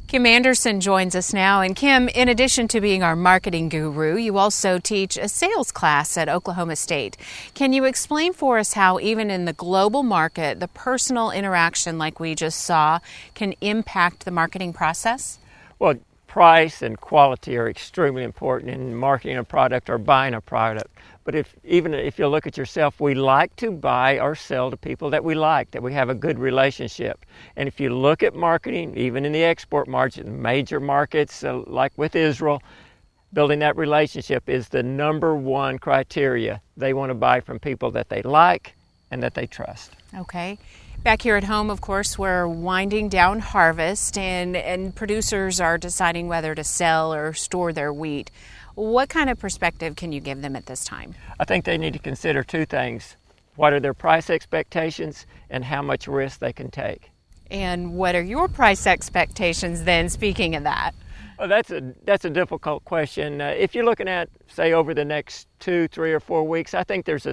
Kim Anderson joins us now. And Kim, in addition to being our marketing guru, you also teach a sales class at Oklahoma State. Can you explain for us how even in the global market, the personal interaction like we just saw can impact the marketing process? Well, price and quality are extremely important in marketing a product or buying a product. But even if you look at yourself, we like to buy or sell to people that we like, that we have a good relationship. And if you look at marketing, even in the export market, major markets like with Israel, building that relationship is the number one criteria. They want to buy from people that they like and that they trust. Okay. Back here at home, of course, we're winding down harvest and producers are deciding whether to sell or store their wheat. What kind of perspective can you give them at this time? I think they need to consider two things. What are their price expectations and how much risk they can take? And what are your price expectations then, speaking of that? Well, that's a difficult question. If you're looking at, say, over the next 2, 3, or 4 weeks, I think there's a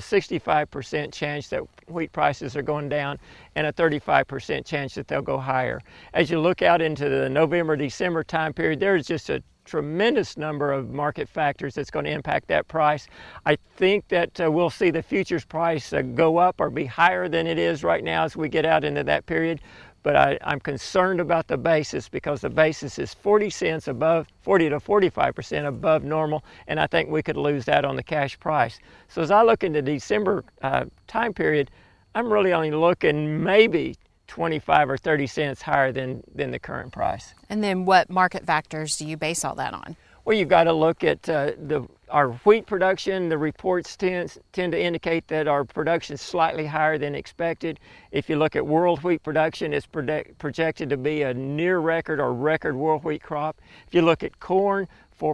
65% chance that wheat prices are going down and a 35% chance that they'll go higher. As you look out into the November, December time period, there's just a tremendous number of market factors that's going to impact that price. I think that we'll see the futures price go up or be higher than it is right now as we get out into that period. But I'm concerned about the basis because the basis is 40 cents above, 40 to 45% above normal, and I think we could lose that on the cash price. So as I look into December time period, I'm really only looking maybe 25 or 30 cents higher than the current price. And then what market factors do you base all that on? Well, you've got to look at our wheat production. The reports tend to indicate that our production is slightly higher than expected. If you look at world wheat production, it's projected to be a near record or record world wheat crop. If you look at corn,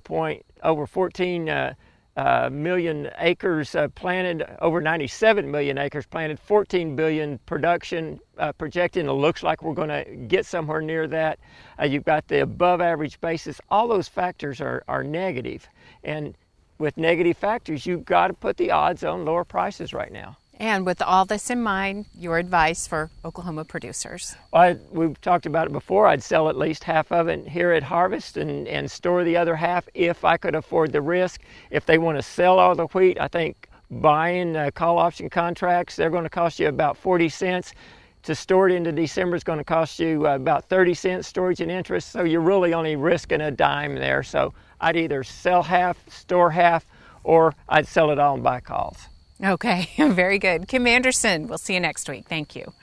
over 14 million acres planted, over 97 million acres planted, 14 billion production projected, and it looks like we're going to get somewhere near that. You've got the above average basis. All those factors are negative, and with negative factors, you've got to put the odds on lower prices right now. And with all this in mind, your advice for Oklahoma producers? Well, we've talked about it before. I'd sell at least half of it here at harvest and store the other half if I could afford the risk. If they want to sell all the wheat, I think buying call option contracts, they're going to cost you about 40 cents. To store it into December is going to cost you about 30 cents storage and interest, so you're really only risking a dime there. So I'd either sell half, store half, or I'd sell it all and buy calls. Okay, very good. Kim Anderson, we'll see you next week. Thank you.